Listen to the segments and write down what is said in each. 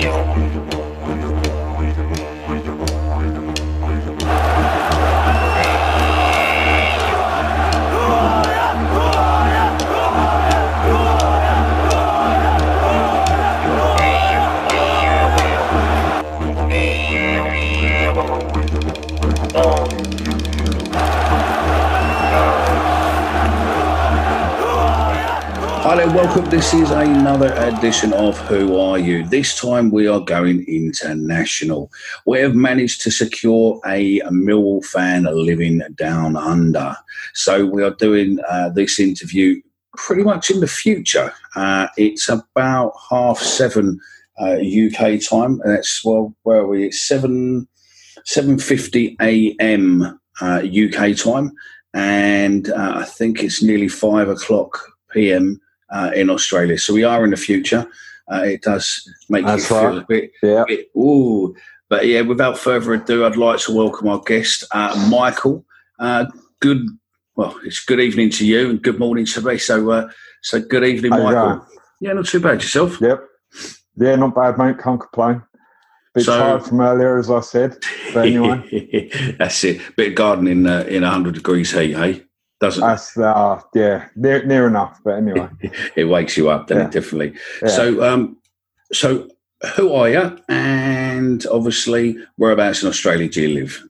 Hi there, welcome. This is another edition of Who Are You? This time we are going international. We have managed to secure a Millwall fan living down under. So we are doing this interview pretty much in the future. It's about 7:30 UK time. And that's, well, where are we? It's 7:50 a.m. UK time. And I think it's nearly 5 o'clock p.m. In Australia. So we are in the future. It does make you feel a bit, ooh. But yeah, without further ado, I'd like to welcome our guest, Michael. It's good evening to you and good morning to me. So good evening, Michael. Yeah, not too bad. Yourself? Yep. Yeah, not bad, mate. Can't complain. Bit tired from earlier, as I said. But anyway. That's it. Bit of gardening in 100 degrees heat, eh? Doesn't that's near enough, but anyway. It wakes you up, doesn't it? Definitely. Yeah. So who are you? And obviously, whereabouts in Australia do you live?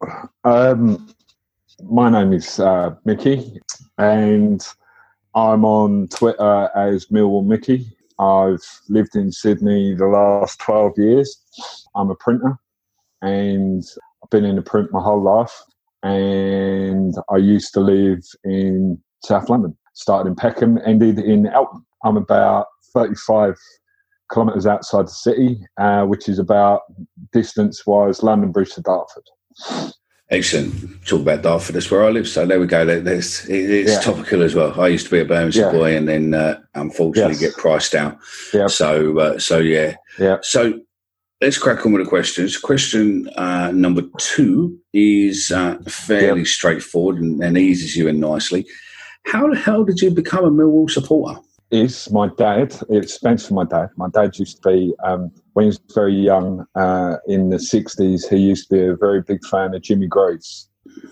My name is Mickey, and I'm on Twitter as Millwall Mickey. I've lived in Sydney the last 12 years. I'm a printer, and I've been in the print my whole life. And I used to live in South London. Started in Peckham, ended in Elton. I'm about 35 kilometres outside the city, which is about distance-wise London Bridge to Dartford. Excellent. Talk about Dartford. That's where I live. So there we go. It's topical as well. I used to be a Bermondsey boy, and then unfortunately get priced out. Yeah. So yeah. So let's crack on with the questions. Question number 2 is fairly straightforward and eases you in nicely. How the hell did you become a Millwall supporter? It's my dad. It stems from my dad. My dad used to be, when he was very young, in the 60s, he used to be a very big fan of Jimmy Greaves.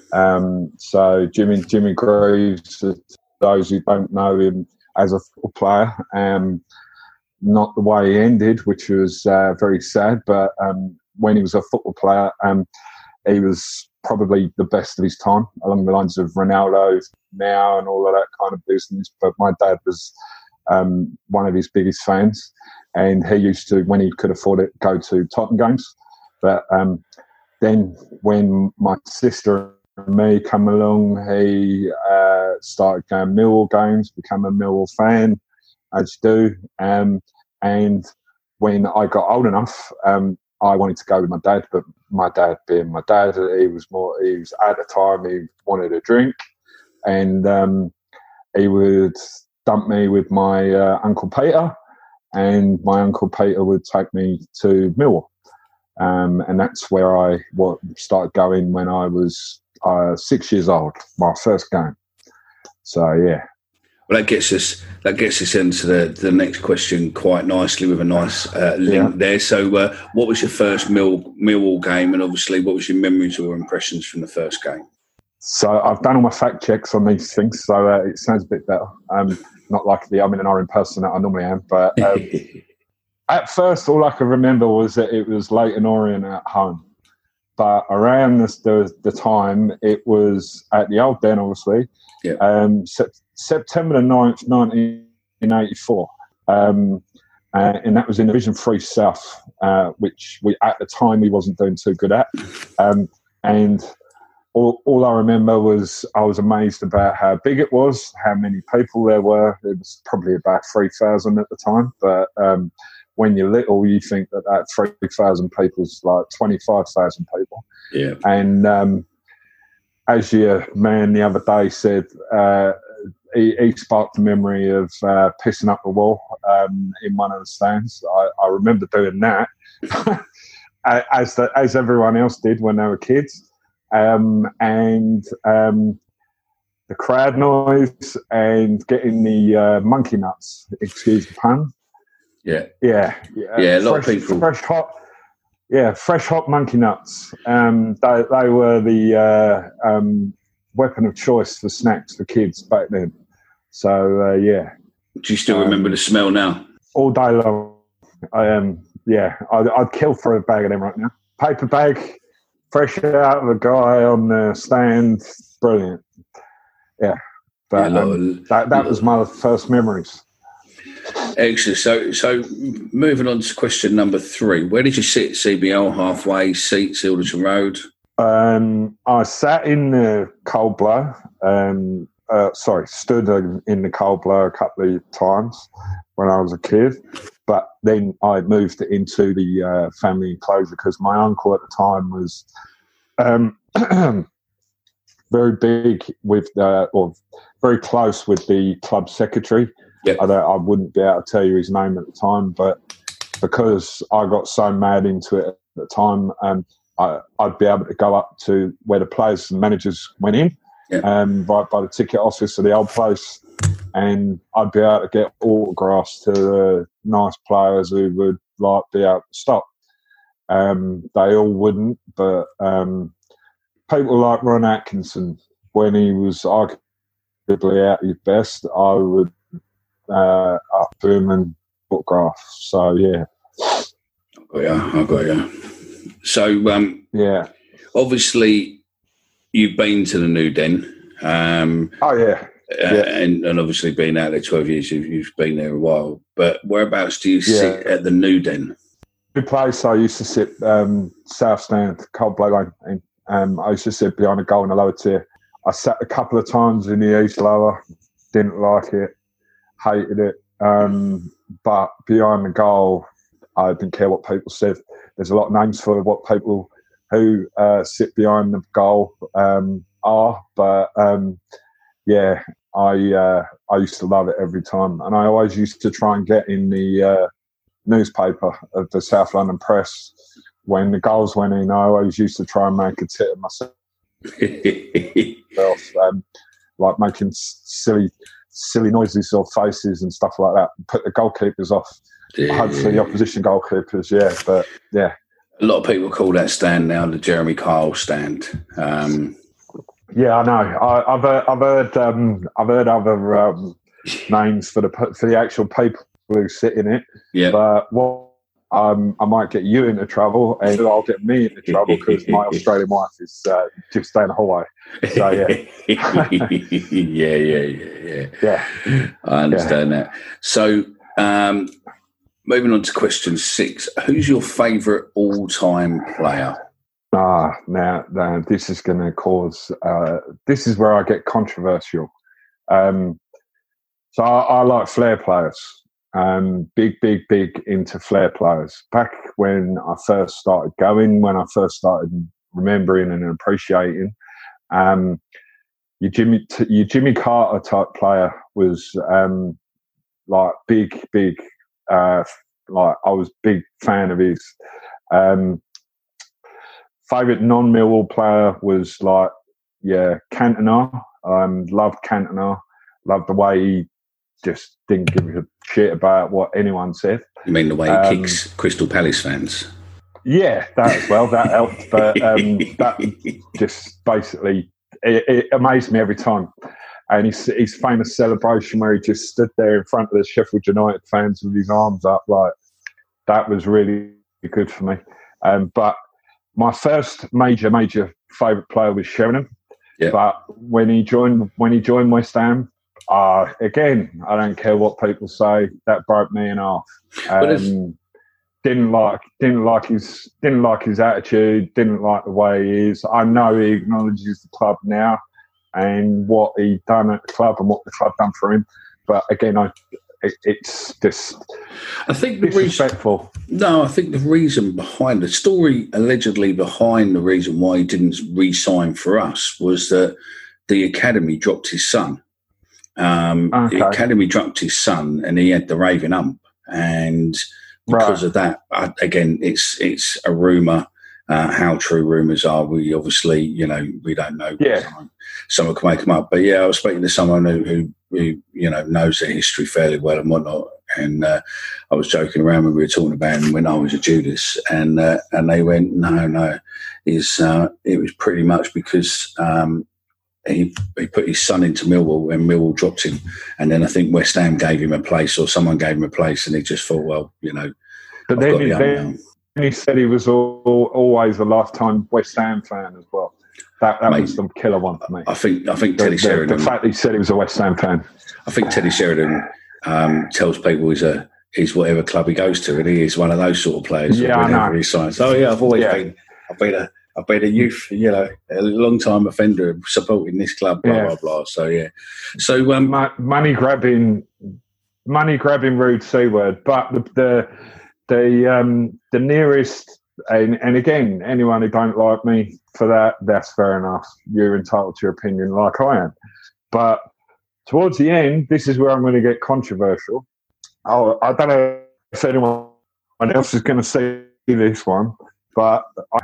So Jimmy Greaves, for those who don't know him as a football player, not the way he ended, which was very sad, but when he was a football player, he was probably the best of his time, along the lines of Ronaldo now and all of that kind of business. But my dad was one of his biggest fans, and he used to, when he could afford it, go to Tottenham games. But then when my sister and me come along, he started going Millwall games, become a Millwall fan, as you do. And when I got old enough, I wanted to go with my dad, but my dad, being my dad, he was at the time, he wanted a drink, and he would dump me with my Uncle Peter, and my Uncle Peter would take me to Millwall. And that's where I started going when I was 6 years old, my first game. So, yeah. Well, that gets us into the next question quite nicely with a nice link there. So, what was your first Millwall game, and obviously, what was your memories or impressions from the first game? So, I've done all my fact checks on these things, so it sounds a bit better. Not like the I'm in an Iron person that I normally am, but at first, all I could remember was that it was Leyton Orient at home. But around the time, it was at the Old Den, obviously. Yeah. September the 9th, 1984. And that was in Division 3 South, which at the time we wasn't doing too good at. And all I remember was I was amazed about how big it was, how many people there were. It was probably about 3,000 at the time. But when you're little, you think that 3,000 people is like 25,000 people. Yeah. And as your man the other day said, he sparked the memory of pissing up the wall in one of the stands. I remember doing that, as everyone else did when they were kids. And the crowd noise and getting the monkey nuts, excuse the pun, Yeah. Yeah. Yeah, a lot of people. Fresh hot monkey nuts. They were the weapon of choice for snacks for kids back then. So, yeah. Do you still remember the smell now? All day long. I'd kill for a bag of them right now. Paper bag, fresh out of a guy on the stand. Brilliant. Yeah. But that was my first memories. Excellent. So moving on to question number 3. Where did you sit? CBL, halfway, seats, Ilderton Road? I sat in the cold blow. Stood in the cold blow a couple of times when I was a kid. But then I moved into the family enclosure because my uncle at the time was very big with, or very close with the club secretary. Yep. I wouldn't be able to tell you his name at the time, but because I got so mad into it at the time, I'd be able to go up to where the players and managers went in, right by the ticket office of the old place, and I'd be able to get autographs to the nice players who would be able to stop. They all wouldn't, but people like Ron Atkinson, when he was arguably at his best, I would up to him and autograph. So, yeah. I got you. So, obviously, you've been to the New Den. And obviously, being out there 12 years, you've been there a while. But whereabouts do you sit at the New Den? The place I used to sit, South Stand, Cold Blow Lane. I used to sit behind a goal in the lower tier. I sat a couple of times in the East Lower, didn't like it, hated it. But behind the goal, I didn't care what people said. There's a lot of names for what people who sit behind the goal are. But, I used to love it every time. And I always used to try and get in the newspaper of the South London Press. When the goals went in, I always used to try and make a tit of myself. Like making silly noises or faces and stuff like that. Put the goalkeepers off. Hopefully the opposition goalkeepers, but yeah. A lot of people call that stand now the Jeremy Kyle stand. Yeah, I know. I've heard other names for the actual people who sit in it. Yeah. But I might get you into trouble, and I'll get me into trouble because my Australian wife is just down the hallway. So yeah. I understand that. So, moving on to question 6, who's your favourite all-time player? Now, this is going to cause. This is where I get controversial. So I like flair players. Big into flair players. Back when I first started going, when I first started remembering and appreciating, your Jimmy Carter type player was big. I was big fan of his. Favourite non-Millwall player was Cantona. Loved Cantona. Loved the way he just didn't give a shit about what anyone said. You mean the way he kicks Crystal Palace fans? Yeah, that as well. That helped. But that just basically, it amazed me every time. And his famous celebration where he just stood there in front of the Sheffield United fans with his arms up, that was really good for me. But my first major favourite player was Sheringham. Yeah. But when he joined West Ham, again, I don't care what people say. That broke me in half. Didn't like his attitude. Didn't like the way he is. I know he acknowledges the club now and what he done at the club and what the club done for him. But again, it's just. I think disrespectful. I think the reason behind the story, allegedly behind the reason why he didn't re-sign for us, was that the academy dropped his son. The academy dropped his son, and he had the raving ump, and because of that, again, it's a rumor. How true rumours are, we obviously, we don't know. Yeah. Someone can make them up, but I was speaking to someone who knows their history fairly well and whatnot, And I was joking around when we were talking about him when I was a Judas, and they went, no, it was pretty much because he put his son into Millwall and Millwall dropped him, and then I think West Ham gave him a place or someone gave him a place, and he just thought, well, But then he said he was always a lifetime West Ham fan as well. That was the killer one for me. I think Teddy Sheringham. The fact that he said he was a West Ham fan. I think Teddy Sheringham tells people he's whatever club he goes to, and he is one of those sort of players. Yeah, I know. He signs. Oh yeah, I've always been. I've been a youth, a long time offender supporting this club. Blah blah blah. So yeah. So money grabbing, rude C word. But the nearest. And again, anyone who don't like me for that, that's fair enough. You're entitled to your opinion like I am. But towards the end, this is where I'm going to get controversial. I don't know if anyone else is going to see this one, but...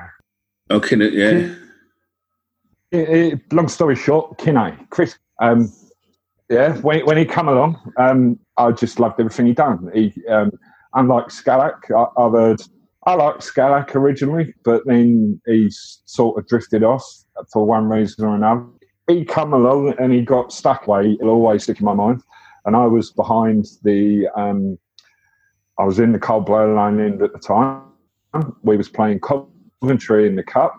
long story short, Kinney, Chris... when he come along, I just loved everything he done. He, unlike Scalak, I liked Scalak originally, but then he sort of drifted off for one reason or another. He come along and he got stuck away. It'll always stick in my mind. And I was behind I was in the Cold Blow Line end at the time. We was playing Coventry in the Cup.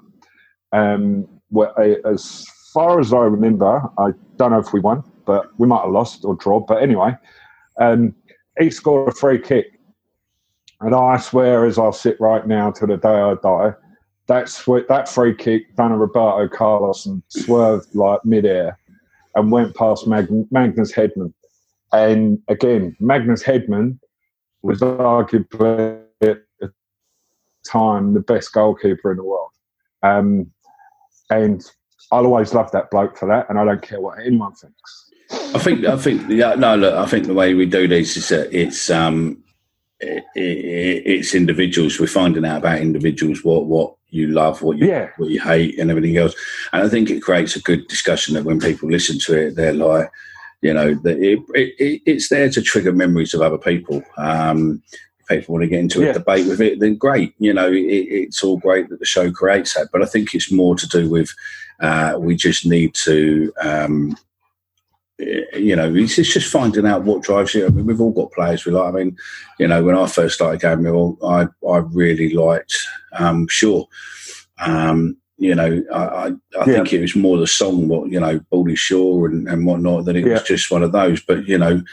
As far as I remember, I don't know if we won, but we might have lost or drawn. But anyway, he scored a free kick. And I swear, as I'll sit right now to the day I die, that free kick done a Roberto Carlos and swerved like midair and went past Magnus Hedman. And again, Magnus Hedman was arguably at the time the best goalkeeper in the world. And I'll always love that bloke for that, and I don't care what anyone thinks. I think the way we do this is that it's individuals. We're finding out about individuals, what you love, what you hate, and everything else. And I think it creates a good discussion that when people listen to it, they're like, it's there to trigger memories of other people. If people want to get into a debate with it, then great. It's all great that the show creates that. But I think it's more to do with we just need to. It's just finding out what drives you. I mean, we've all got players we like. I mean, when I first started going Millwall, I really liked Shaw. I think it was more the song, Baldy Shaw and whatnot, than it was just one of those. But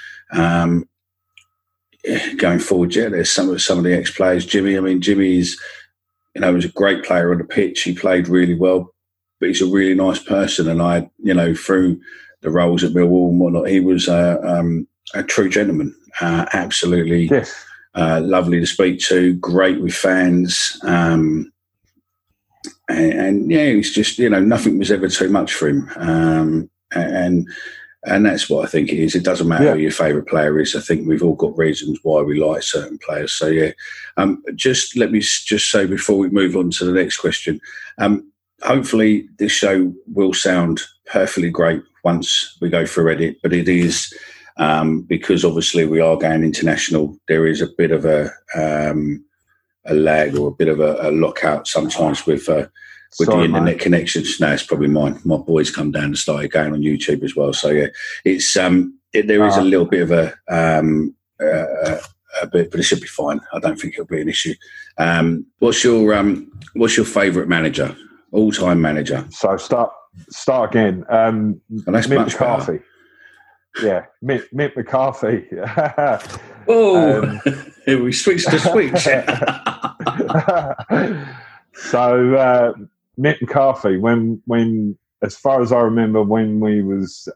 going forward, there's some of the ex-players. Jimmy. I mean, Jimmy is, was a great player on the pitch. He played really well, but he's a really nice person. And through the roles at Millwall and whatnot, he was a true gentleman. Absolutely lovely to speak to, great with fans. It's just, nothing was ever too much for him. And that's what I think it is. It doesn't matter who your favourite player is. I think we've all got reasons why we like certain players. So, just let me just say before we move on to the next question, hopefully this show will sound perfectly great once we go through edit, but it is because obviously we are going international. There is a bit of a lag or a bit of a lockout sometimes with the internet connections. No, it's probably mine. My boys come down and started going on YouTube as well. So it's there is a little bit of a bit, but it should be fine. I don't think it'll be an issue. What's your favourite manager? All-time manager. So start again. That's Mick McCarthy. Yeah, Mick McCarthy. We switched to switch. So Mick McCarthy, when as far as I remember, when we was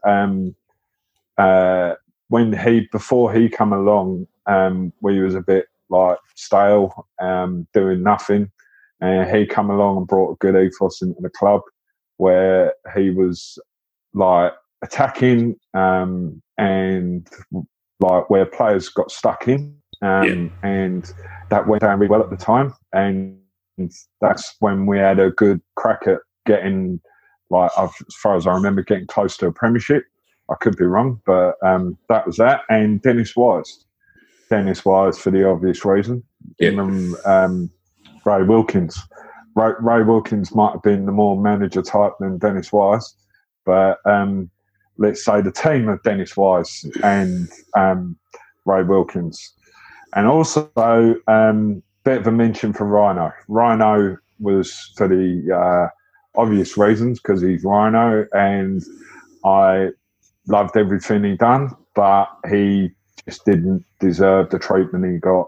before he come along, we was a bit like stale, doing nothing. And he come along and brought a good ethos into the club where he was like attacking and like where players got stuck in. And that went down really well at the time. And that's when we had a good crack at getting, like, as far as I remember, getting close to a premiership. I could be wrong, but that was that. And Dennis Wise. Dennis Wise for the obvious reason. Yep. Ray Wilkins. Ray Wilkins might have been the more manager type than Dennis Wise, but let's say the team of Dennis Wise and Ray Wilkins. And also, bit of a mention for Rhino. Rhino was for the obvious reasons, because he's Rhino, and I loved everything he done, but he just didn't deserve the treatment he got,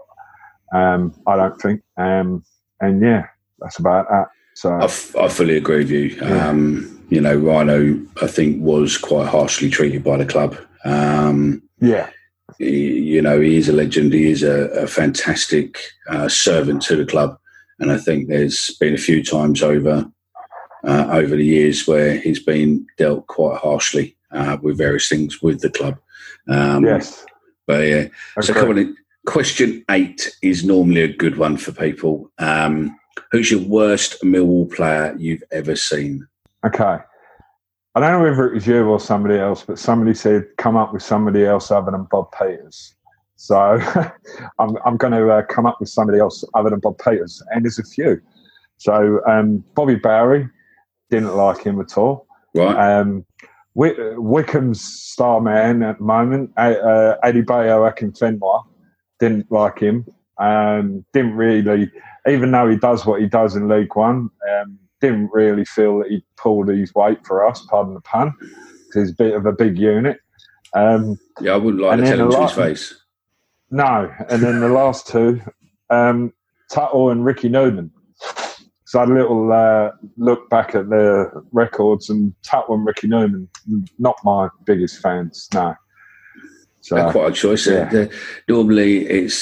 I don't think. And yeah, that's about that. So I fully agree with you. Yeah. You know, Rhino, I think, was quite harshly treated by the club. Yeah. You know, he is a legend. He is a fantastic servant to the club. And I think there's been a few times over the years where he's been dealt quite harshly with various things with the club. Yes. But yeah. So coming in, question 8 is normally a good one for people. Who's your worst Millwall player you've ever seen? Okay. I don't know whether it was you or somebody else, but somebody said come up with somebody else other than Bob Peters. So I'm going to come up with somebody else other than Bob Peters, and there's a few. So Bobby Bowery, didn't like him at all. Right. Wickham's star man at the moment, Adebayo Akinfenwa, didn't like him. Didn't really, even though he does what he does in League One, didn't really feel that he pulled his weight for us, pardon the pun, because he's a bit of a big unit. Yeah, I wouldn't like to tell him to his face. No, and then the last two, Tuttle and Ricky Newman. So I had a little look back at the records, and Tuttle and Ricky Newman, not my biggest fans, no. So, quite a choice. Yeah. Normally it's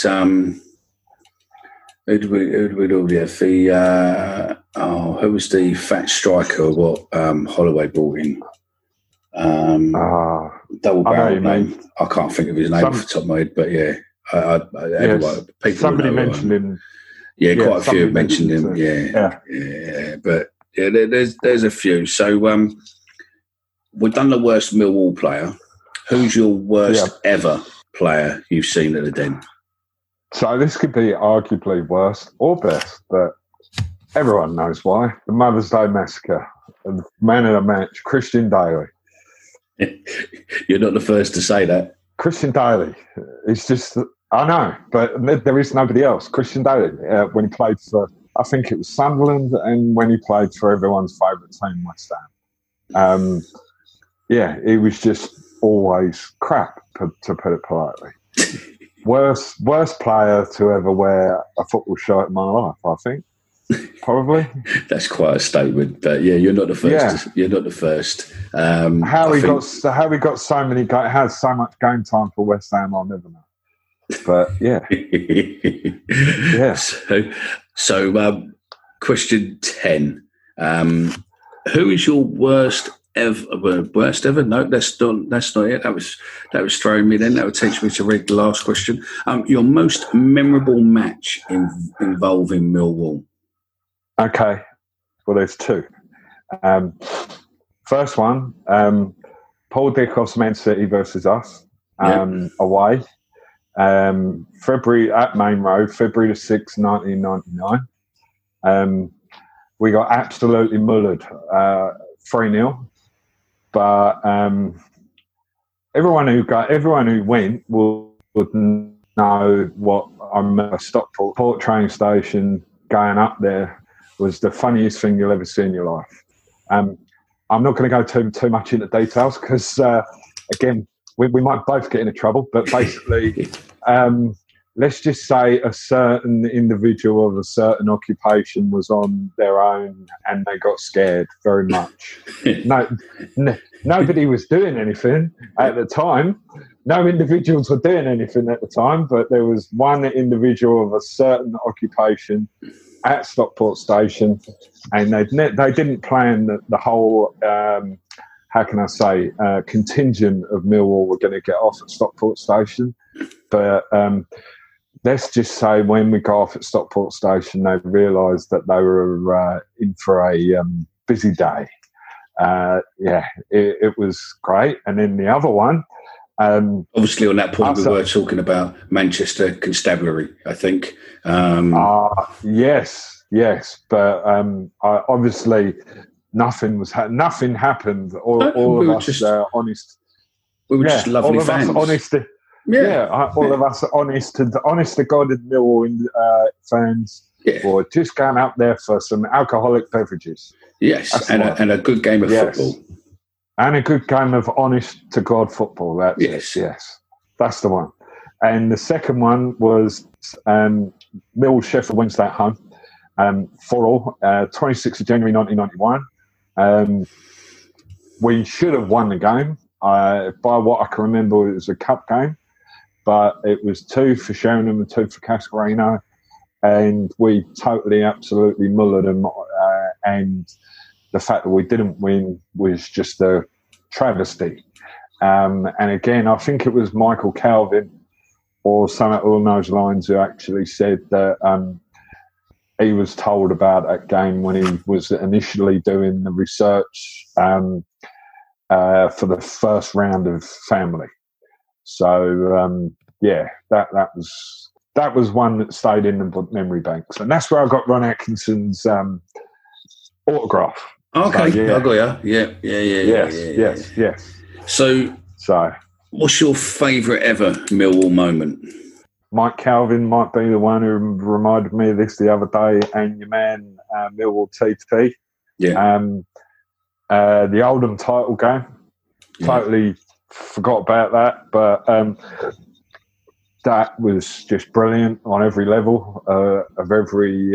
who do we normally have? Who was the fat striker? What Holloway brought in? Double barrel name. I can't think of his name off the top of my head, but yeah, people somebody mentioned him. Yeah, quite a few have mentioned him. Yeah. But yeah, there's a few. So we've done the worst Millwall player. Who's your worst ever player you've seen at the Den? So this could be arguably worst or best, but everyone knows why. The Mother's Day Massacre. The man of the match, Christian Daly. You're not the first to say that. Christian Daly. It's just, I know, but there is nobody else. Christian Daly, when he played for, I think it was Sunderland, and when he played for everyone's favourite team, West Ham. It was just always crap, to put it politely. Worst player to ever wear a football shirt in my life, I think. Probably. That's quite a statement, but yeah, you're not the first. You're not the first. How he got so many, has so much game time for West Ham, I'll never know. But yeah, yeah. So, question 10: who is your worst ever? No, that's not it. That was throwing me. Then that would teach me to read the last question. Your most memorable match involving Millwall. Okay, well, there's two. First one, Paul Dickoff's Man City versus us, away. February at Main Road, February the 6th, 1999. We got absolutely mullered, 3-0. But everyone who went would know what I remember. Stockport train station, going up there was the funniest thing you'll ever see in your life. I'm not going to go too much into details because, again, we might both get into trouble. But basically, let's just say a certain individual of a certain occupation was on their own and they got scared very much. Nobody was doing anything at the time. No individuals were doing anything at the time, but there was one individual of a certain occupation at Stockport Station, and they didn't plan the whole, contingent of Millwall were going to get off at Stockport Station. But let's just say when we got off at Stockport Station, they realised that they were in for a busy day. It was great. And then the other one, Obviously, on that point, we were talking about Manchester Constabulary, I think. Yes, but obviously nothing happened. All of us honest. We were just lovely fans. All of us honest. All of us honest to God and Millwall fans were just going up there for some alcoholic beverages. Yes, and a good game of football. And a good game of honest to God football. That's it. Yes, that's the one. And the second one was Mill Sheffield Wednesday at home, 4-4, 26th of January 1991. We should have won the game. By what I can remember, it was a cup game, but it was 2 for Sheringham and 2 for Cascarino, and we totally, absolutely mullered them. And the fact that we didn't win was just a travesty. And again, I think it was Michael Calvin or something along those lines who actually said that he was told about that game when he was initially doing the research for the first round of Family. So that was one that stayed in the memory banks, and that's where I got Ron Atkinson's autograph. Okay, so, I got you. Yes. So, what's your favourite ever Millwall moment? Mike Calvin might be the one who reminded me of this the other day, and your man Millwall TT. Yeah. The Oldham title game. Totally forgot about that, but that was just brilliant on every level of every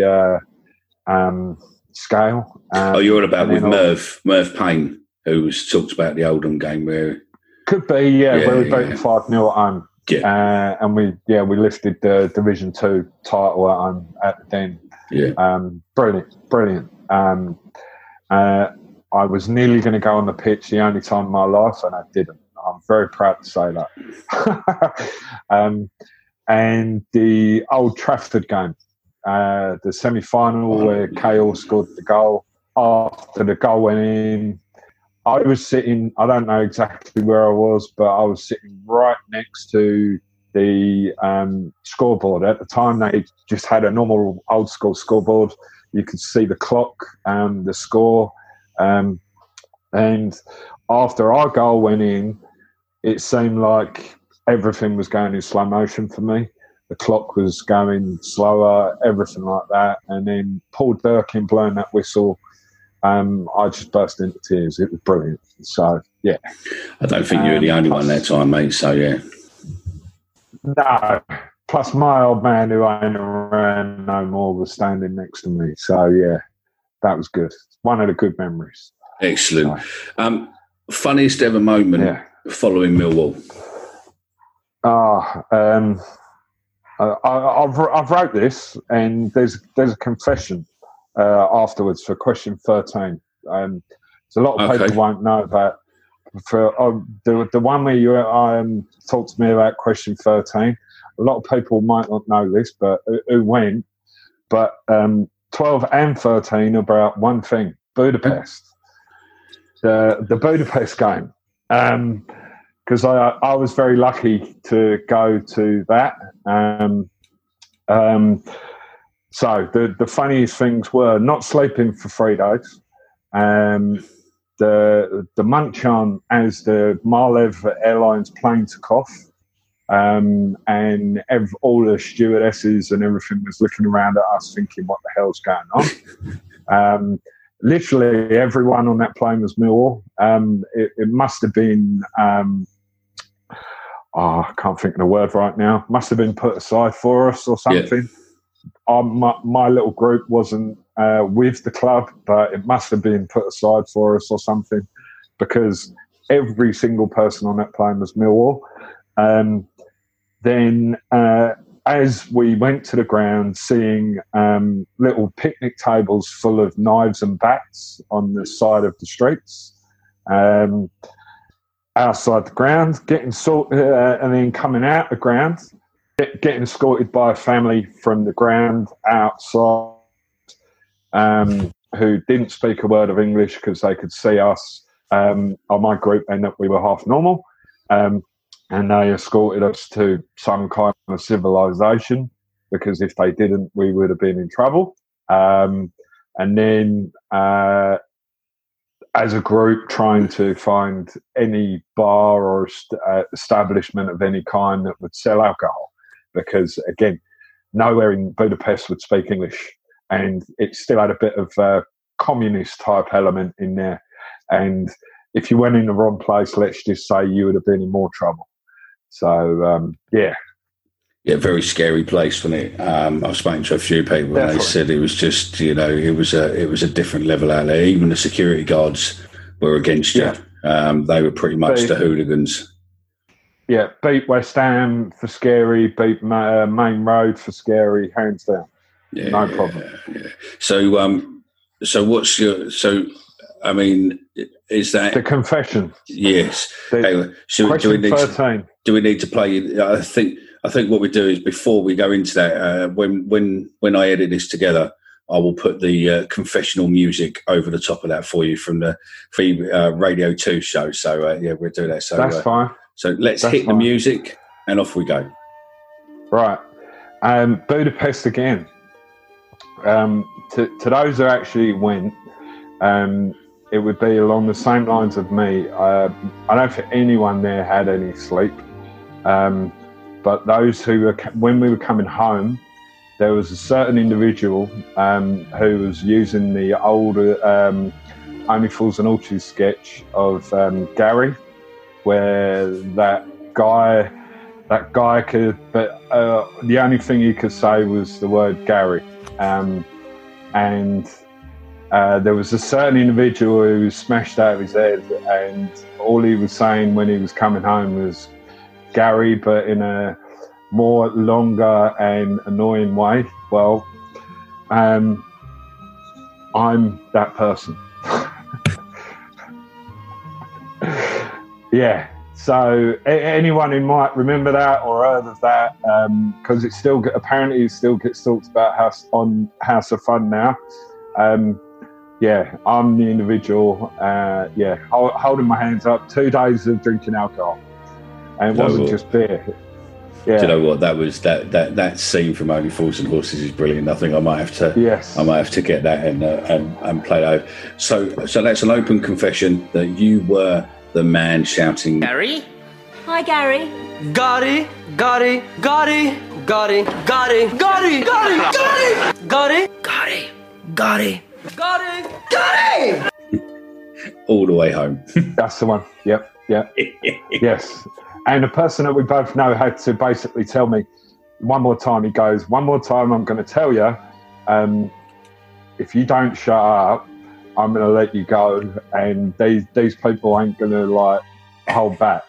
scale. You're on about with Merv Payne, who talked about the Oldham game where could be where we beat 5-0 at home. Yeah, and we lifted the Division 2 title at home at the Den. Yeah, brilliant. I was nearly going to go on the pitch the only time in my life, and I didn't. I'm very proud to say that. And the Old Trafford game, the semi-final where Cahill scored the goal. After the goal went in, I was sitting, I don't know exactly where I was, but I was sitting right next to the scoreboard. At the time, they just had a normal old school scoreboard. You could see the clock, the score. And after our goal went in, it seemed like everything was going in slow motion for me. The clock was going slower, everything like that. And then Paul Durkin blowing that whistle, I just burst into tears. It was brilliant. So, yeah. I don't think you were the only one that time, mate. So, yeah. No. Plus, my old man who ain't around no more was standing next to me. So, yeah, that was good. One of the good memories. Excellent. Funniest ever moment following Millwall? I've wrote this, and there's a confession afterwards for question 13. So a lot of people won't know about. For the one where you talked to me about question 13, a lot of people might not know this, but who went. But 12 and 13 about one thing: Budapest. The Budapest game. Because I was very lucky to go to that. So the funniest things were not sleeping for 3 days. The munch on as the Marlev Airlines plane took off, and all the stewardesses and everything was looking around at us thinking, what the hell's going on? Literally everyone on that plane was Millwall. It must have been, I can't think of the word right now, must have been put aside for us or something. Yeah. My little group wasn't with the club, but it must have been put aside for us or something, because every single person on that plane was Millwall. Then as we went to the ground, seeing little picnic tables full of knives and bats on the side of the streets, outside the ground, getting sorted, and then coming out the ground, getting escorted by a family from the ground outside, who didn't speak a word of English because they could see us on my group and that we were half normal. and they escorted us to some kind of civilization, because if they didn't, we would have been in trouble. And then as a group, trying to find any bar or establishment of any kind that would sell alcohol, because, again, nowhere in Budapest would speak English, and it still had a bit of a communist type element in there. And if you went in the wrong place, let's just say, you would have been in more trouble. So, yeah, very scary place, wasn't it? I've spoken to a few people, and they said it was just, it was a different level out there. Even the security guards were against you. They were pretty much the hooligans. Yeah, beat West Ham for scary, beat Main Road for scary, hands down. Yeah, no problem. Yeah. So what's your? So, I mean, is that the confession? Yes. Question 13. Do we need to play? I think what we do is, before we go into that, when I edit this together, I will put the confessional music over the top of that for you from the Radio 2 show. So we'll do that. So that's fine. So let's hit the music and off we go. Right. Budapest again. To those who actually went, it would be along the same lines of me. I don't think anyone there had any sleep. But those who were, when we were coming home, there was a certain individual who was using the older Only Fools and Horses sketch of Gary, where that guy could, but the only thing he could say was the word Gary. And there was a certain individual who was smashed out of his head, and all he was saying when he was coming home was Gary, but in a more longer and annoying way. Well, I'm that person. Yeah. So anyone who might remember that or heard of that, because it still apparently still gets talked about on House of Fun now. Yeah, I'm the individual. Holding my hands up. 2 days of drinking alcohol, and it wasn't just beer. Yeah. Do you know what that was? That scene from Only Fools and Horses is brilliant. I think I might have to. Yes. I might have to get that and play that. So that's an open confession that you were the man shouting, Gary? Hi, Gary. Gotti, Gotti, Gotti, Gotti, Gotti, Gotti, Gotti, Gotti, Gotti, Gotti, Gotti, Gotti. all the way home. That's the one. Yep. Yes. And the person that we both know had to basically tell me one more time. He goes, one more time, I'm going to tell you, if you don't shut up, I'm going to let you go. And these people ain't going to hold back.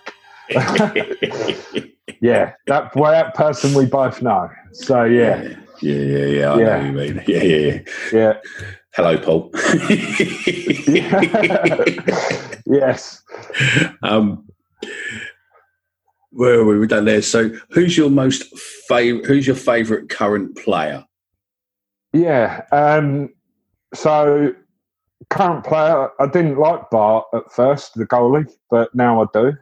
Yeah, that person we both know. So yeah. I know what you mean. Yeah. Hello, Paul. Yes. Where were we done there? So, who's your favourite current player? Yeah. So, current player, I didn't like Bart at first, the goalie, but now I do.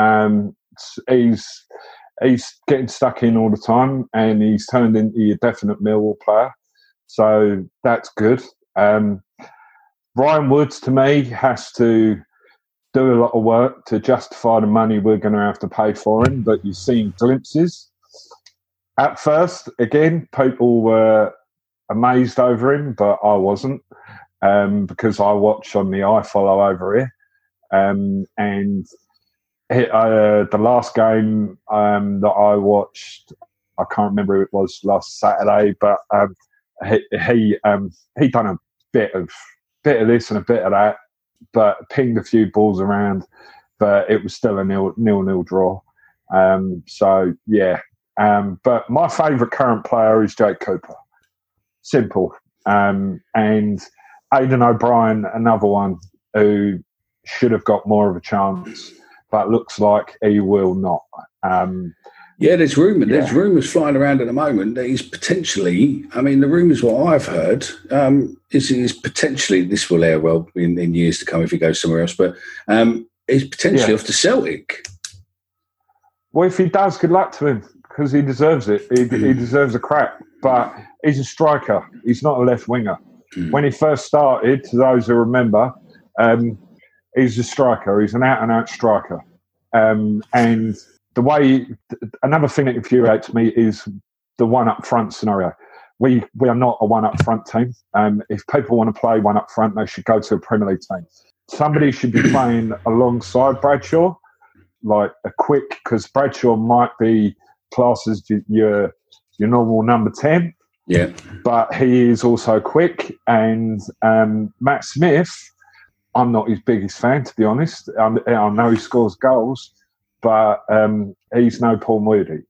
He's getting stuck in all the time, and he's turned into a definite Millwall player. So that's good. Ryan Woods, to me, has to do a lot of work to justify the money we're going to have to pay for him, but you've seen glimpses. At first, again, people were amazed over him, but I wasn't, because I watch on the iFollow over here. And the last game that I watched, I can't remember who it was, last Saturday, but he done a bit of this and a bit of that, but pinged a few balls around, but it was still a nil draw. So yeah, but my favourite current player is Jake Cooper. Simple. And Aidan O'Brien, another one who should have got more of a chance, but looks like he will not. There's rumours flying around at the moment that he's potentially, I mean, the rumours what I've heard is potentially, this will air well in years to come if he goes somewhere else, but he's potentially off to Celtic. Well, if he does, good luck to him because he deserves it. He deserves a crack. But he's a striker. He's not a left winger. When he first started, to those who remember, he's a striker. He's an out-and-out striker. And the way, another thing that infuriates me is the one-up-front scenario. We are not a one-up-front team. If people want to play one-up-front, they should go to a Premier League team. Somebody should be playing alongside Bradshaw, like a quick, because Bradshaw might be classed as your normal number 10. Yeah. But he is also quick. And Matt Smith, I'm not his biggest fan, to be honest. I know he scores goals, but he's no Paul Moody.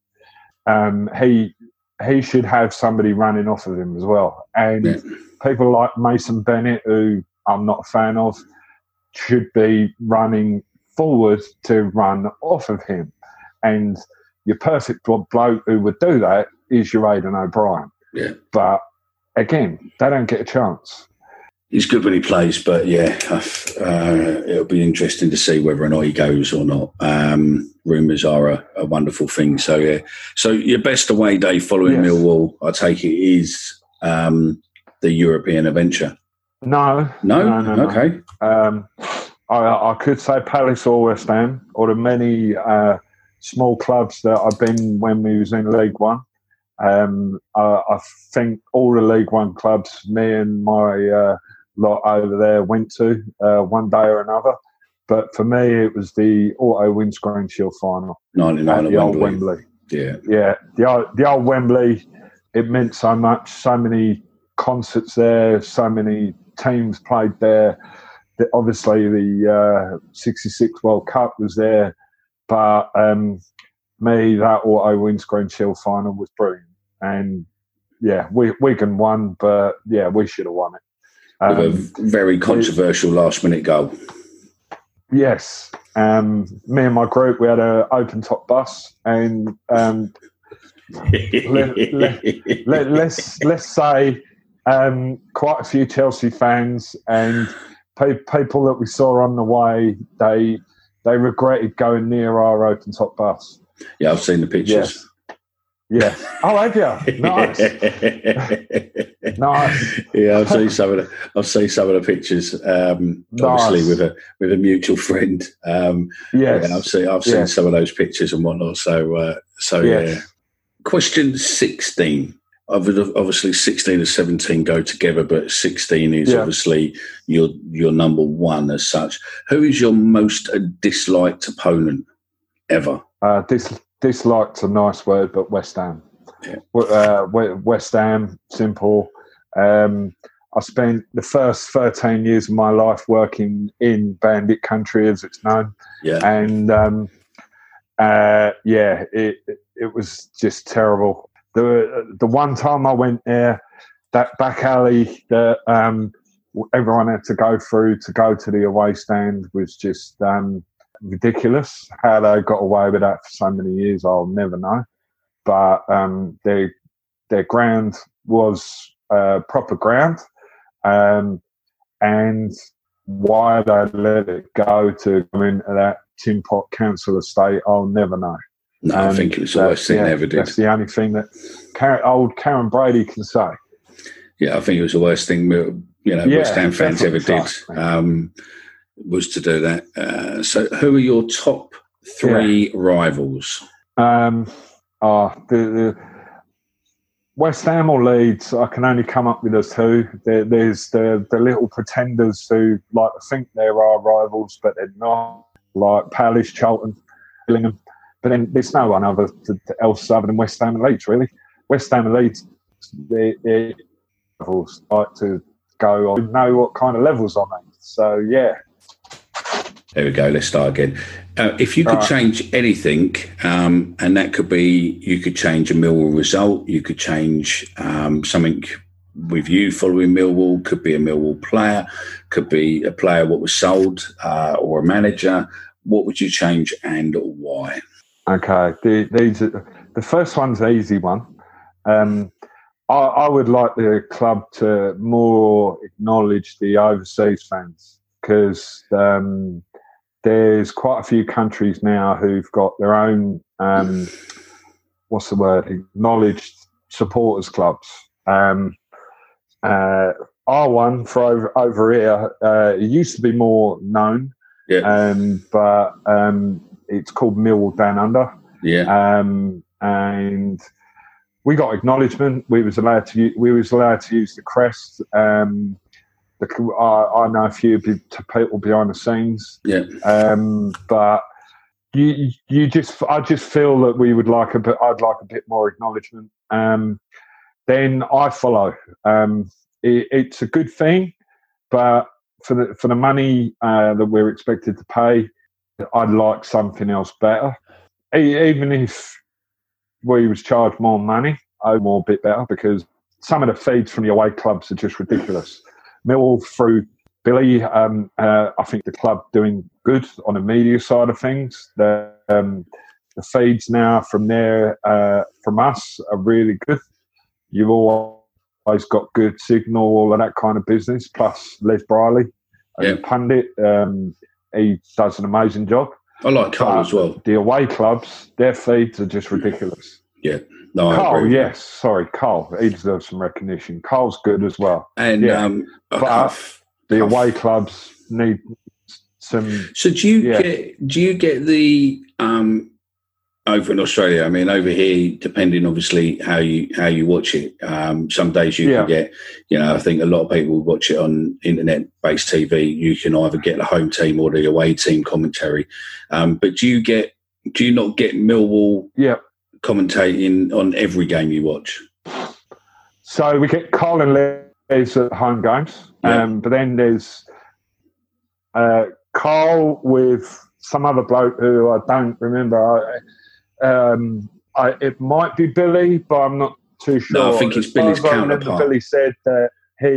He should have somebody running off of him as well. And people like Mason Bennett, who I'm not a fan of, should be running forward to run off of him. And your perfect bloke who would do that is your Aidan O'Brien. Yeah. But again, they don't get a chance. He's good when he plays, but it'll be interesting to see whether or not he goes or not. Rumours are a wonderful thing. So, yeah. So your best away day following Millwall, I take it, is the European adventure. No. Okay. I could say Palace or West Ham, or the many small clubs that I've been when we was in League One. I think all the League One clubs, me and my lot over there went to one day or another. But for me, it was the Auto Windscreen Shield final. 99 at the old Wembley. Yeah. The old Wembley, it meant so much. So many concerts there, so many teams played there. Obviously, the 66 World Cup was there. But that Auto Windscreen Shield final was brilliant. And, Wigan won, but, we should have won it. With a very controversial last-minute goal. Yes. Me and my group, we had an open-top bus, and let's say quite a few Chelsea fans and people that we saw on the way, they regretted going near our open-top bus. Yeah, I've seen the pictures. Yeah. Oh, have you? Nice. Nice. Yeah, I've seen some of the pictures. Obviously, with a mutual friend. I've seen some of those pictures and whatnot. So yeah. Question 16. Obviously, 16 and 17 go together, but 16 is obviously your number one as such. Who is your most disliked opponent ever? Disliked's a nice word, but West Ham. Yeah. West Ham, simple. I spent the first 13 years of my life working in Bandit country, as it's known. Yeah. And, it was just terrible. The one time I went there, that back alley that everyone had to go through to go to the away stand was just ridiculous. How they got away with that for so many years, I'll never know. But their ground was proper ground, and why they let it go to come into that tin pot council estate, I'll never know. No, I think it was the worst thing they ever did. That's the only thing that old Karen Brady can say. Yeah, I think it was the worst thing West Ham fans ever did. Was to do that. So who are your top three rivals? The West Ham or Leeds, I can only come up with those two. There's the little pretenders who like to think there are rivals, but they're not, like Palace, Charlton, Gillingham. But then there's no one else other than West Ham and Leeds, really. West Ham and Leeds, they're rivals like to go on, know what kind of levels I'm at. So, yeah. There we go. Let's start again. If you could change anything, and that could be, you could change a Millwall result, you could change something with you following Millwall, could be a Millwall player, could be a player what was sold, or a manager. What would you change and why? Okay, the first one's an easy one. I would like the club to more acknowledge the overseas fans, because there's quite a few countries now who've got their own what's the word? Acknowledged supporters clubs. R1 for over here, it used to be more known, but it's called Millwall Down Under. And we got acknowledgement. We was allowed to use the crest. I know a few people behind the scenes. But I just feel that we would like a bit. I'd like a bit more acknowledgement. Then I follow. It's a good thing, but for the money that we're expected to pay, I'd like something else better. Even if we was charged more money, more bit better, because some of the feeds from the away clubs are just ridiculous. Millwall through Billy, I think the club doing good on the media side of things. The feeds now from there, from us, are really good. You've always got good signal, all of that kind of business, plus Les Briley, the pundit. He does an amazing job. I like Carl as well. The away clubs, their feeds are just ridiculous. No, Carl, yes. Sorry, Carl. He deserves some recognition. Carl's good as well. And but the away clubs need some. So do you get the over in Australia? I mean, over here, depending obviously how you watch it. Some days you can get, I think a lot of people watch it on internet-based TV. You can either get the home team or the away team commentary. But do you not get Millwall commentating on every game you watch? So we get Carl and Les at home games, but then there's Carl with some other bloke who I don't remember. It might be Billy, but I'm not too sure. No, I think it's Billy's counterpart. Billy said that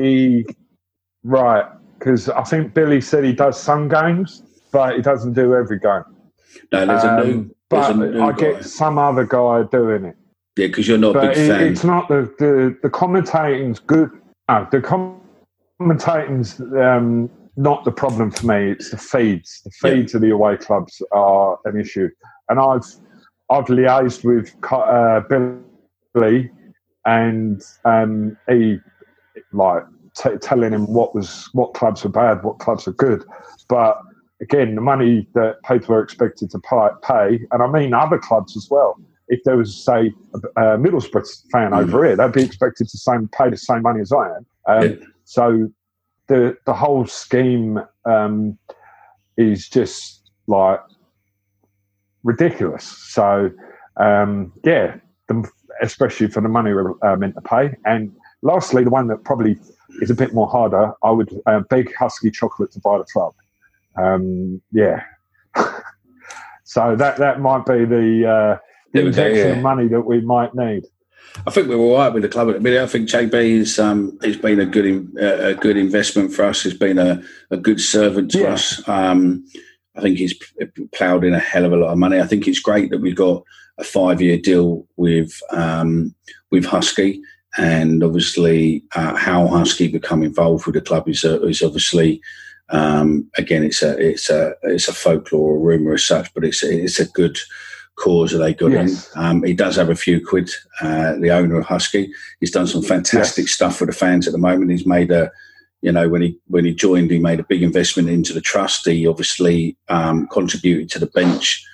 because I think Billy said he does some games, but he doesn't do every game. No, there's a new guy. Get some other guy doing it. Yeah, because you're not a big fan. It's not the commentating's good. No, the commentating's not the problem for me. It's the feeds. The feeds of the away clubs are an issue, and I've liaised with Billy, and he telling him what clubs are bad, what clubs are good. But again, the money that people are expected to pay, and I mean other clubs as well. If there was, say, a Middlesbrough fan over here, they'd be expected to pay the same money as I am. So the whole scheme is just like ridiculous. So especially for the money we're meant to pay. And lastly, the one that probably is a bit more harder, I would beg Husky Chocolate to buy the club. So that might be the injection of money that we might need. I think we're all right with the club at the minute. I think JB has been a good investment for us. He's been a good servant to us. I think he's ploughed in a hell of a lot of money. I think it's great that we've got a 5-year deal with Husky, and obviously how Husky become involved with the club is obviously again it's a folklore or rumour as such, but it's a good cause that they got in. He does have a few quid. The owner of Husky, he's done some fantastic stuff for the fans at the moment. He's made when he joined, he made a big investment into the trust. He obviously contributed to the bench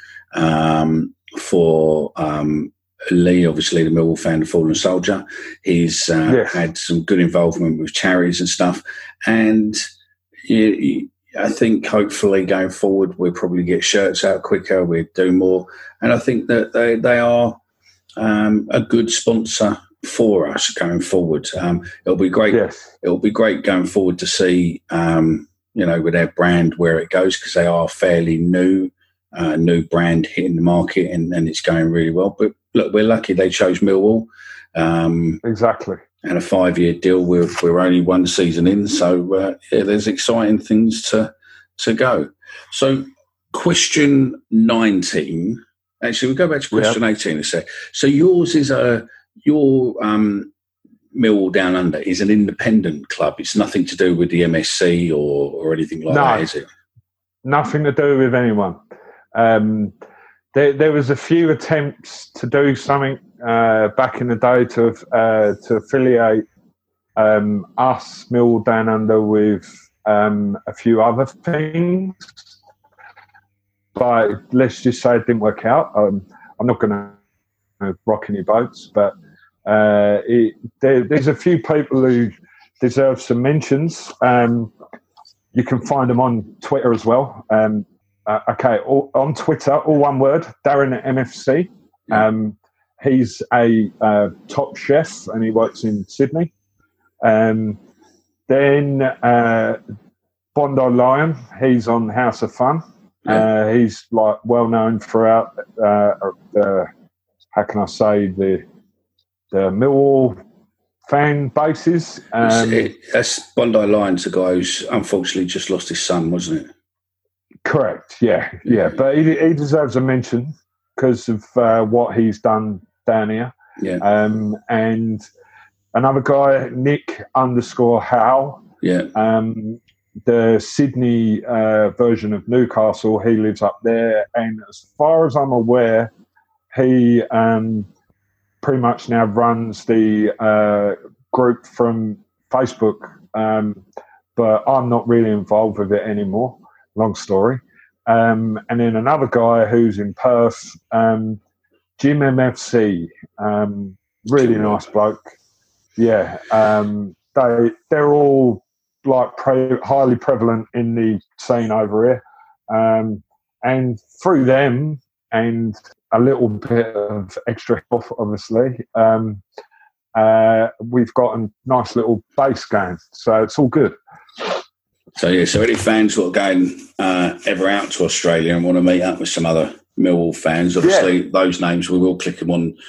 for Lee, obviously the Millwall fan, the fallen soldier. He's had some good involvement with charities and stuff. And I think hopefully going forward, we'll probably get shirts out quicker. We'll do more. And I think that they are a good sponsor for us going forward. It'll be great. It'll be great going forward to see, with their brand where it goes, because they are fairly new brand hitting the market, and it's going really well. But look, we're lucky they chose Millwall. Exactly. And a 5-year deal. We're only one season in, so there's exciting things to go. So, question 19. Actually, we'll go back to question 18 in a sec. So yours is your Millwall Down Under is an independent club. It's nothing to do with the MSC or anything like that, is it? Nothing to do with anyone. there was a few attempts to do something back in the day to affiliate us, Millwall Down Under, with a few other things. But let's just say it didn't work out. I'm not going to rock any boats, but there's a few people who deserve some mentions. You can find them on Twitter as well. On Twitter, all one word, Darren at MFC. He's a top chef and he works in Sydney. Then Bondi Lion, he's on House of Fun. He's like well known throughout the Millwall fan bases. That's Bondi Lion's the guy who's unfortunately just lost his son, wasn't it? Correct. Yeah. But he deserves a mention because of what he's done down here. Yeah. And another guy, Nick _Howe. Yeah. The Sydney version of Newcastle, he lives up there. And as far as I'm aware, he pretty much now runs the group from Facebook. But I'm not really involved with it anymore. Long story. And then another guy who's in Perth, Jim MFC. Really nice bloke. Yeah. They're all like highly prevalent in the scene over here, and through them and a little bit of extra help, obviously, we've got a nice little base going, so it's all good. So any fans who are going ever out to Australia and want to meet up with some other Millwall fans, obviously those names we will click them on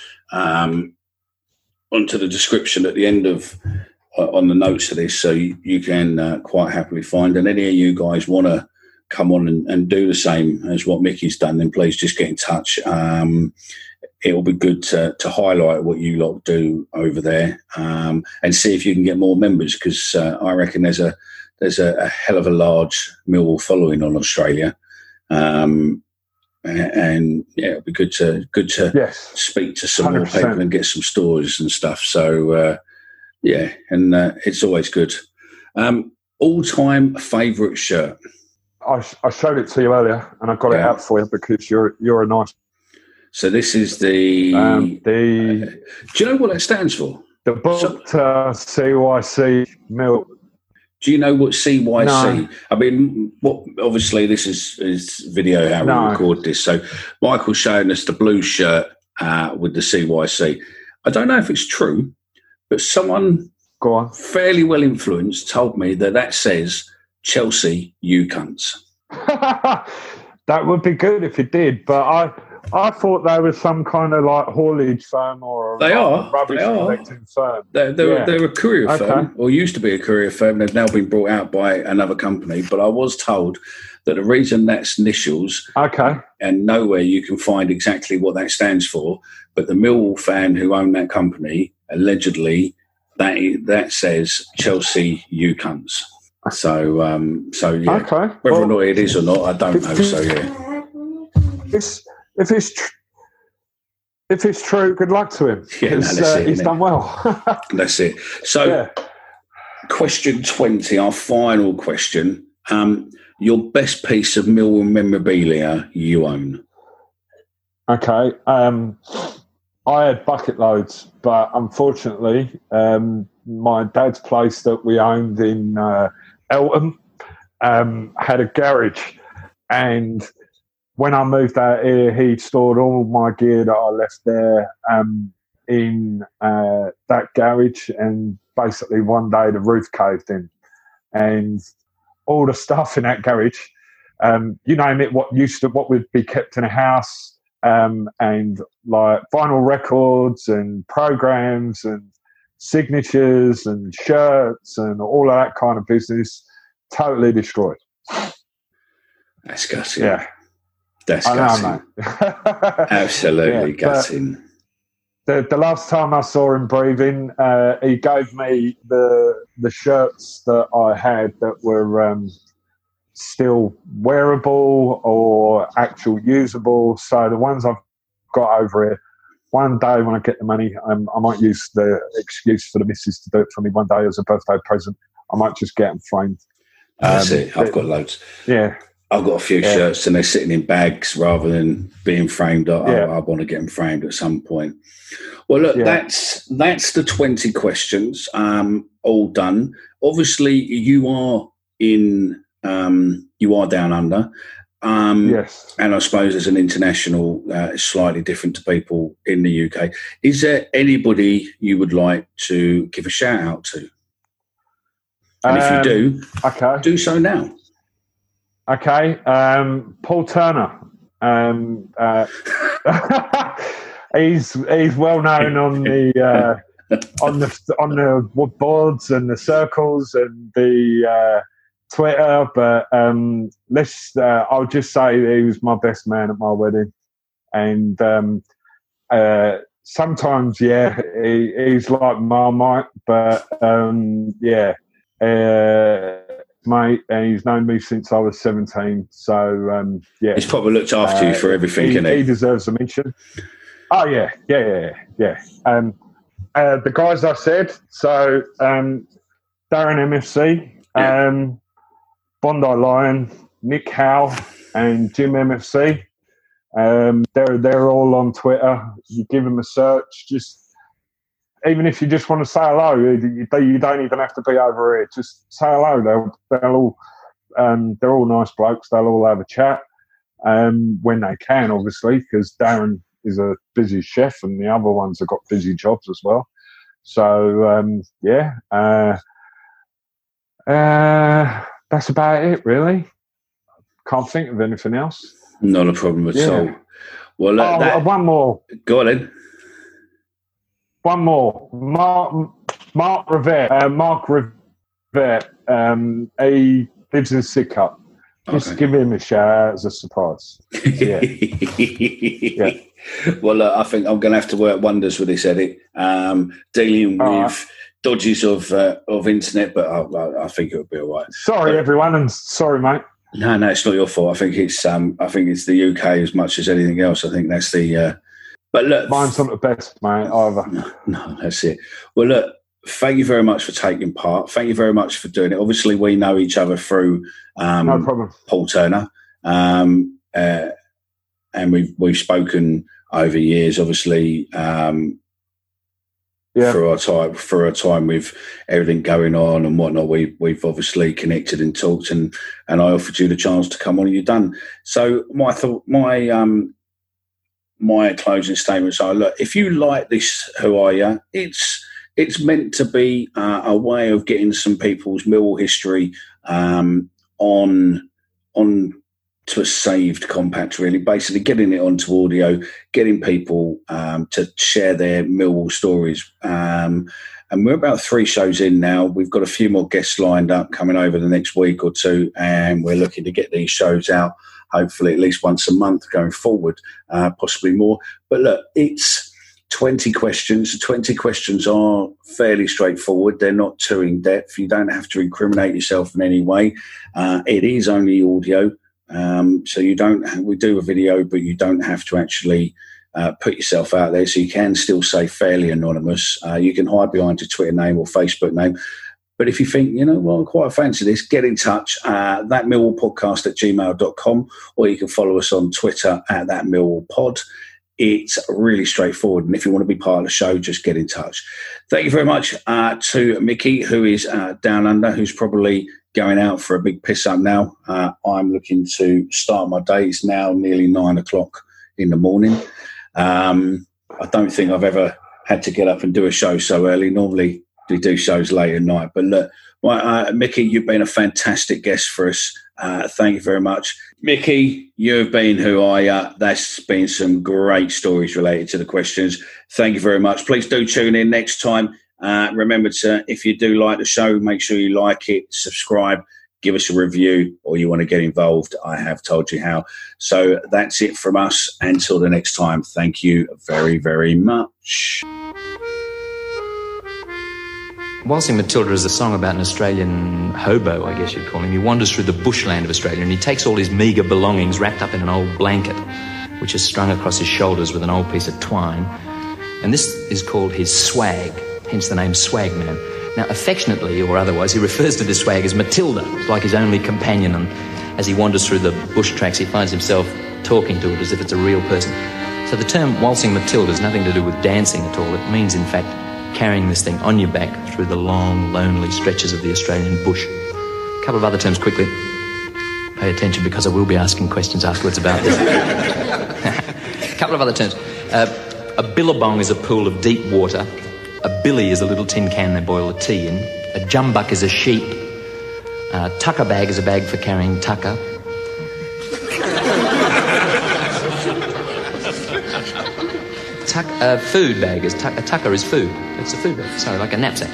onto the description at the end of. On the notes of this, so you can quite happily find. And any of you guys want to come on and do the same as what Mickey's done, then please just get in touch. It will be good to highlight what you lot do over there and see if you can get more members, because I reckon there's a hell of a large Millwall following on Australia. And it'll be good to speak to some 100%. More people and get some stories and stuff. So. It's always good. All-time favourite shirt? I showed it to you earlier, and I got it out for you because you're a nice. So this is the. Do you know what that stands for? The book CYC Mill. Do you know what CYC? No. I mean, obviously this is video how we record this. So Michael's showing us the blue shirt with the CYC. I don't know if it's true. But someone fairly well influenced told me that says Chelsea, you cunts. That would be good if it did, but I thought they were some kind of like haulage firm or rubbish collecting firm. They're a courier firm, or used to be a courier firm. They've now been brought out by another company. But I was told that the reason that's initials, and nowhere you can find exactly what that stands for, but the Millwall fan who owned that company, allegedly, that says Chelsea, you cunts. So whether or not it is or not, I don't know. So if it's true, good luck to him. He's done well. That's it. So, question 20, our final question. Your best piece of Millwall memorabilia you own? Okay. I had bucket loads, but unfortunately, my dad's place that we owned in Eltham had a garage. And when I moved out here, he stored all my gear that I left there in that garage. And basically one day the roof caved in. And all the stuff in that garage, you name it, what would be kept in a house, and like vinyl records and programs and signatures and shirts and all of that kind of business, totally destroyed. That's gutting. Yeah. That's gutting. Absolutely gutting. The last time I saw him breathing, he gave me the shirts that I had that were still wearable or actual usable. So the ones I've got over here, one day when I get the money, I might use the excuse for the missus to do it for me one day as a birthday present. I might just get them framed. That's it. I've got loads. Yeah. I've got a few shirts and they're sitting in bags rather than being framed. I want to get them framed at some point. Well, look, that's the 20 questions all done. Obviously, you are down under. Yes. And I suppose as an international, it's slightly different to people in the UK. Is there anybody you would like to give a shout out to? And if you do, do so now. Okay, Paul Turner. He's well known on the on the boards and the circles and the Twitter, but I'll just say that he was my best man at my wedding, and sometimes he's like Marmite, but mate, and he's known me since I was 17. So he's probably looked after you for everything. He deserves a mention. Oh yeah. The guys I said, so Darren MFC, Bondi Lion, Nick Howe, and Jim MFC. They're all on Twitter. You give them a search. Just even if you just want to say hello, you don't even have to be over here. Just say hello. They're all nice blokes. They'll all have a chat when they can, obviously, because Darren is a busy chef and the other ones have got busy jobs as well. So that's about it, really. Can't think of anything else. Not a problem at all. Well, one more. Go on then. One more. Mark Rivette. He lives in Sidcup. Just give him a shout out as a surprise. Yeah. Well, I think I'm going to have to work wonders with this edit. Dealing with dodges of internet, but I think it'll be all right. Sorry, everyone, and sorry, mate. No, it's not your fault. I think it's the UK as much as anything else. I think that's the. But look, mine's not the best, mate. Either. No, that's it. Well, look, thank you very much for taking part. Thank you very much for doing it. Obviously, we know each other through no problem. Paul Turner, and we've spoken over years. Obviously, through our time with everything going on and whatnot, we've obviously connected and talked, and I offered you the chance to come on, and you've done. So my closing statements are: look, if you like this, Who Are You? It's meant to be a way of getting some people's Millwall history on to a saved compact, really. Basically, getting it onto audio, getting people to share their Millwall stories. And we're about 3 shows in now. We've got a few more guests lined up coming over the next week or two, and we're looking to get these shows out, hopefully at least once a month going forward, possibly more. But look, it's 20 questions. 20 questions are fairly straightforward. They're not too in-depth. You don't have to incriminate yourself in any way. It is only audio. So we do a video, but you don't have to actually put yourself out there. So you can still say fairly anonymous. You can hide behind your Twitter name or Facebook name. But if you think, I quite fancy this, get in touch, thatmillwallpodcast@gmail.com, or you can follow us on Twitter @thatmillwallpod. It's really straightforward. And if you want to be part of the show, just get in touch. Thank you very much to Mickey, who is down under, who's probably going out for a big piss up now. I'm looking to start my day. It's now nearly 9 o'clock in the morning. I don't think I've ever had to get up and do a show so early. Normally we do shows late at night. But look, Mickey, you've been a fantastic guest for us. Thank you very much. Mickey, you've been Who Are Ya? That's been some great stories related to the questions. Thank you very much. Please do tune in next time. Remember to, if you do like the show, make sure you like it, subscribe, give us a review, or you want to get involved. I have told you how. So that's it from us. Until the next time, thank you very, very much. Waltzing Matilda is a song about an Australian hobo, I guess you'd call him. He wanders through the bushland of Australia and he takes all his meagre belongings wrapped up in an old blanket, which is strung across his shoulders with an old piece of twine. And this is called his swag, hence the name Swagman. Now, affectionately or otherwise, he refers to this swag as Matilda. It's like his only companion, and as he wanders through the bush tracks, he finds himself talking to it as if it's a real person. So the term Waltzing Matilda has nothing to do with dancing at all. It means, in fact, carrying this thing on your back through the long, lonely stretches of the Australian bush. A couple of other terms quickly. Pay attention because I will be asking questions afterwards about this. A couple of other terms. A billabong is a pool of deep water. A billy is a little tin can they boil the tea in. A jumbuck is a sheep. A tucker bag is a bag for carrying tucker. Food bag is a tucker is food. It's a food bag. Sorry, like a knapsack.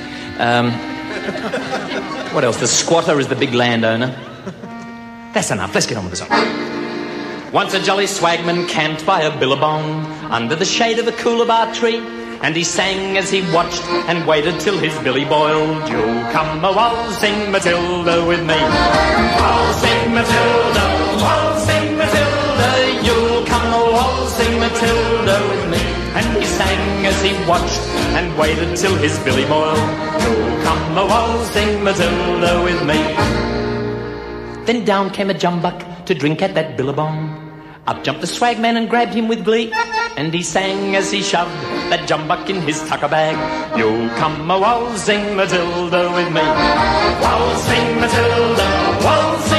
What else? The squatter is the big landowner. That's enough. Let's get on with the song. Once a jolly swagman camped by a billabong under the shade of a coolabah tree, and he sang as he watched and waited till his billy boiled. You'll come a waltzing Matilda with me. Waltzing Matilda, waltzing Matilda, you'll come a waltzing Matilda with me. And he sang as he watched and waited till his billy boiled. You'll come a waltzing Matilda with me. Then down came a jumbuck to drink at that billabong. Up jumped the swagman and grabbed him with glee, and he sang as he shoved that jumbuck in his tucker bag. You'll come a waltzing Matilda with me. Waltzing Matilda, waltzing